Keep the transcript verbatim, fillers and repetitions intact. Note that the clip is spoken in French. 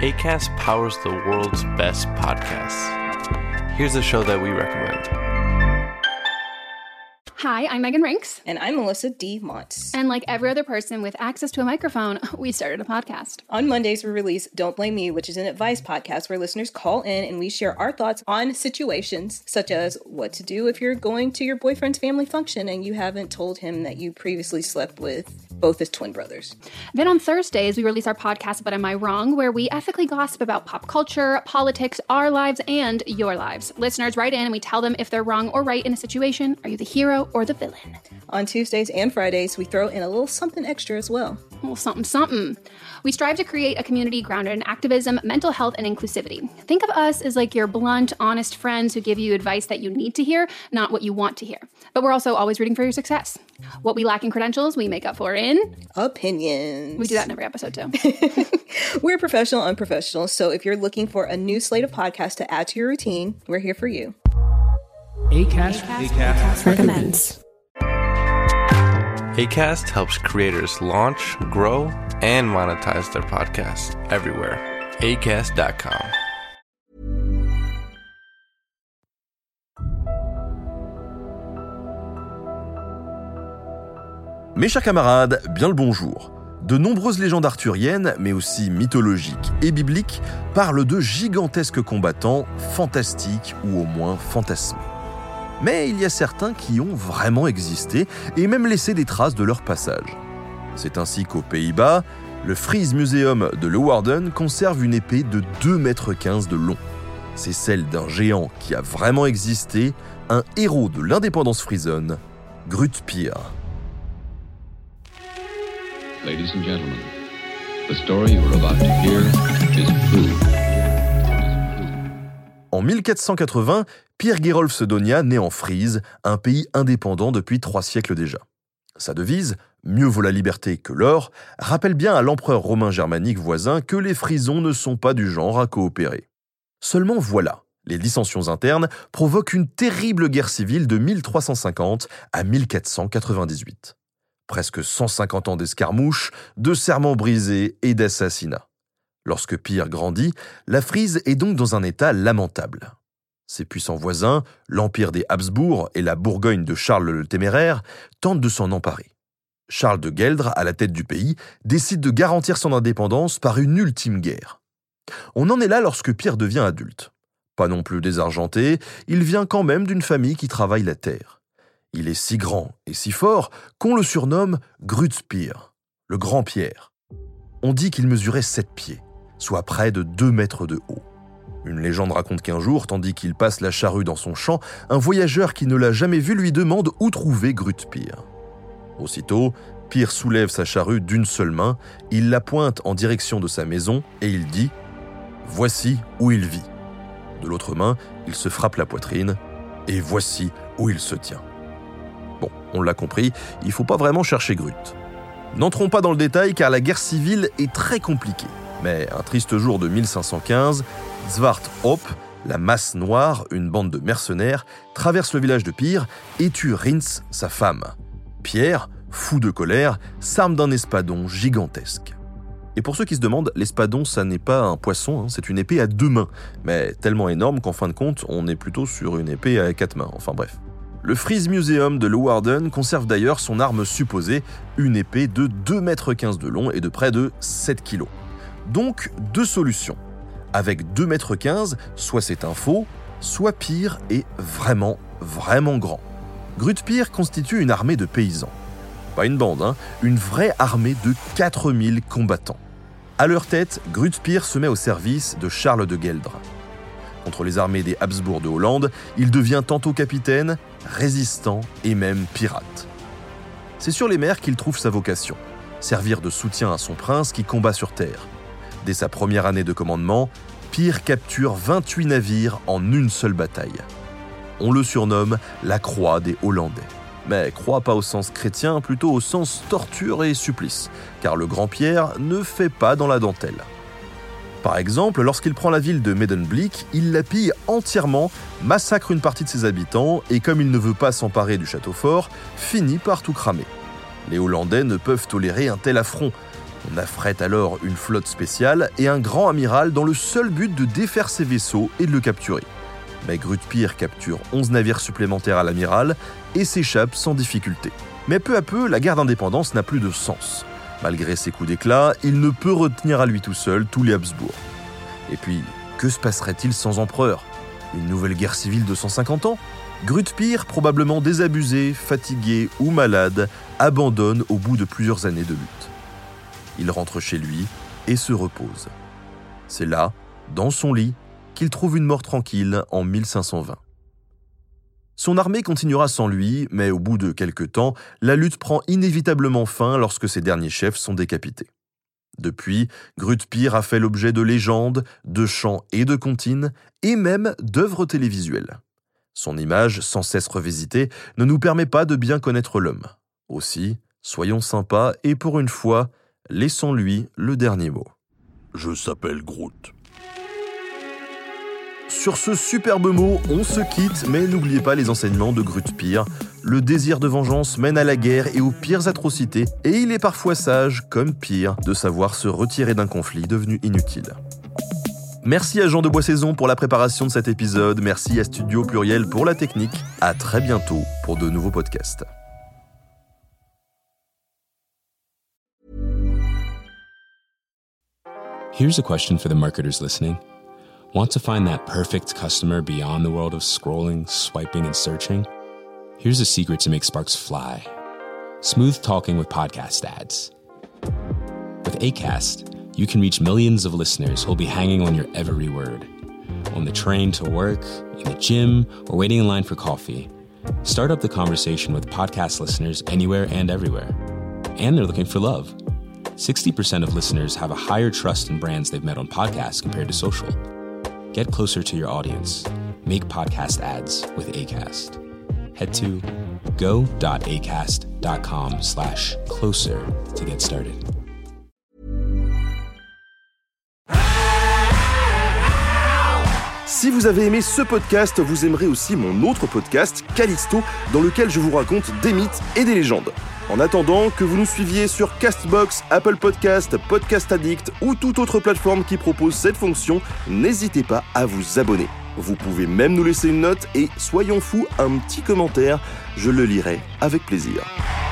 Acast powers the world's best podcasts. Here's a show that we recommend. Hi, I'm Megan Rinks. And I'm Melissa D. Montz. And like every other person with access to a microphone, we started a podcast. On Mondays, we release Don't Blame Me, which is an advice podcast where listeners call in and we share our thoughts on situations such as what to do if you're going to your boyfriend's family function and you haven't told him that you previously slept with both his twin brothers. Then on Thursdays, we release our podcast, But Am I Wrong?, where we ethically gossip about pop culture, politics, our lives, and your lives. Listeners write in and we tell them if they're wrong or right in a situation. Are you the hero or the villain? On Tuesdays and Fridays, we throw in a little something extra as well. A little something, something. We strive to create a community grounded in activism, mental health, and inclusivity. Think of us as like your blunt, honest friends who give you advice that you need to hear, not what you want to hear. But we're also always rooting for your success. What we lack in credentials, we make up for in... opinions. We do that in every episode, too. We're professional, unprofessional, so if you're looking for a new slate of podcasts to add to your routine, we're here for you. Acast, Acast, Acast recommends. Acast helps creators launch, grow, and monetize their podcasts everywhere. acast dot com. Mes chers camarades, bien le bonjour. De nombreuses légendes arthuriennes, mais aussi mythologiques et bibliques, parlent de gigantesques combattants fantastiques ou au moins fantasmés. Mais il y a certains qui ont vraiment existé et même laissé des traces de leur passage. C'est ainsi qu'aux Pays-Bas, le Fries Museum de Leeuwarden conserve une épée de deux mètres quinze de long. C'est celle d'un géant qui a vraiment existé, un héros de l'indépendance frisonne, Grutpyr. Ladies and gentlemen, the story you're about to hear is true. En mille quatre cent quatre-vingts, Pir Gerolf Sedonia naît en Frise, un pays indépendant depuis trois siècles déjà. Sa devise, « Mieux vaut la liberté que l'or », rappelle bien à l'empereur romain germanique voisin que les Frisons ne sont pas du genre à coopérer. Seulement voilà, les dissensions internes provoquent une terrible guerre civile de mille trois cent cinquante à mille quatre cent quatre-vingt-dix-huit. Presque cent cinquante ans d'escarmouches, de serments brisés et d'assassinats. Lorsque Pir grandit, la Frise est donc dans un état lamentable. Ses puissants voisins, l'Empire des Habsbourg et la Bourgogne de Charles le Téméraire, tentent de s'en emparer. Charles de Gueldre, à la tête du pays, décide de garantir son indépendance par une ultime guerre. On en est là lorsque Pir devient adulte. Pas non plus désargenté, il vient quand même d'une famille qui travaille la terre. Il est si grand et si fort qu'on le surnomme Grutpyr, le grand Pierre. On dit qu'il mesurait sept pieds, soit près de deux mètres de haut. Une légende raconte qu'un jour, tandis qu'il passe la charrue dans son champ, un voyageur qui ne l'a jamais vu lui demande où trouver Grutpyr. Aussitôt, Pir soulève sa charrue d'une seule main, il la pointe en direction de sa maison et il dit « Voici où il vit ». De l'autre main, il se frappe la poitrine et voici où il se tient. Bon, on l'a compris, il ne faut pas vraiment chercher Grut. N'entrons pas dans le détail car la guerre civile est très compliquée. Mais un triste jour de mille cinq cent quinze, Zwart Hop, la masse noire, une bande de mercenaires, traverse le village de Pir et tue Rins, sa femme. Pierre, fou de colère, s'arme d'un espadon gigantesque. Et pour ceux qui se demandent, l'espadon, ça n'est pas un poisson, hein, c'est une épée à deux mains, mais tellement énorme qu'en fin de compte, on est plutôt sur une épée à quatre mains, enfin bref. Le Fries Museum de Leeuwarden conserve d'ailleurs son arme supposée, une épée de deux mètres quinze de long et de près de sept kilos. Donc, deux solutions. Avec deux mètres quinze, soit c'est un faux, soit Pir est vraiment, vraiment grand. Grutpyr constitue une armée de paysans. Pas une bande, hein, une vraie armée de quatre mille combattants. À leur tête, Grutpyr se met au service de Charles de Gueldre. Contre les armées des Habsbourg de Hollande, il devient tantôt capitaine, résistant et même pirate. C'est sur les mers qu'il trouve sa vocation, servir de soutien à son prince qui combat sur terre. Dès sa première année de commandement, Pir capture vingt-huit navires en une seule bataille. On le surnomme la Croix des Hollandais. Mais croix pas au sens chrétien, plutôt au sens torture et supplice, car le grand Pierre ne fait pas dans la dentelle. Par exemple, lorsqu'il prend la ville de Medemblik, il la pille entièrement, massacre une partie de ses habitants et comme il ne veut pas s'emparer du château fort, finit par tout cramer. Les Hollandais ne peuvent tolérer un tel affront. On affrète alors une flotte spéciale et un grand amiral dans le seul but de défaire ses vaisseaux et de le capturer. Mais Grutepyr capture onze navires supplémentaires à l'amiral et s'échappe sans difficulté. Mais peu à peu, la guerre d'indépendance n'a plus de sens. Malgré ses coups d'éclat, il ne peut retenir à lui tout seul tous les Habsbourg. Et puis, que se passerait-il sans empereur ? Une nouvelle guerre civile de cent cinquante ans ? Grutepyr, probablement désabusé, fatigué ou malade, abandonne au bout de plusieurs années de lutte. Il rentre chez lui et se repose. C'est là, dans son lit, qu'il trouve une mort tranquille en mille cinq cent vingt. Son armée continuera sans lui, mais au bout de quelque temps, la lutte prend inévitablement fin lorsque ses derniers chefs sont décapités. Depuis, Grutepyr a fait l'objet de légendes, de chants et de comptines, et même d'œuvres télévisuelles. Son image, sans cesse revisitée, ne nous permet pas de bien connaître l'homme. Aussi, soyons sympas et pour une fois, laissons-lui le dernier mot. Je s'appelle Groot. Sur ce superbe mot, on se quitte, mais n'oubliez pas les enseignements de Grutepyr. Le désir de vengeance mène à la guerre et aux pires atrocités, et il est parfois sage, comme Pyr, de savoir se retirer d'un conflit devenu inutile. Merci à Jean de Boissaison pour la préparation de cet épisode, merci à Studio Pluriel pour la technique. À très bientôt pour de nouveaux podcasts. Here's a question for the marketers listening. Want to find that perfect customer beyond the world of scrolling, swiping, and searching? Here's a secret to make sparks fly. Smooth talking with podcast ads. With Acast, you can reach millions of listeners who'll be hanging on your every word. On the train to work, in the gym, or waiting in line for coffee. Start up the conversation with podcast listeners anywhere and everywhere. And they're looking for love. sixty percent of listeners have a higher trust in brands they've met on podcasts compared to social. Get closer to your audience. Make podcast ads with Acast. Head to go.acast.com slash closer to get started. Si vous avez aimé ce podcast, vous aimerez aussi mon autre podcast, Callisto, dans lequel je vous raconte des mythes et des légendes. En attendant que vous nous suiviez sur Castbox, Apple Podcast, Podcast Addict ou toute autre plateforme qui propose cette fonction, n'hésitez pas à vous abonner. Vous pouvez même nous laisser une note et, soyons fous, un petit commentaire, je le lirai avec plaisir.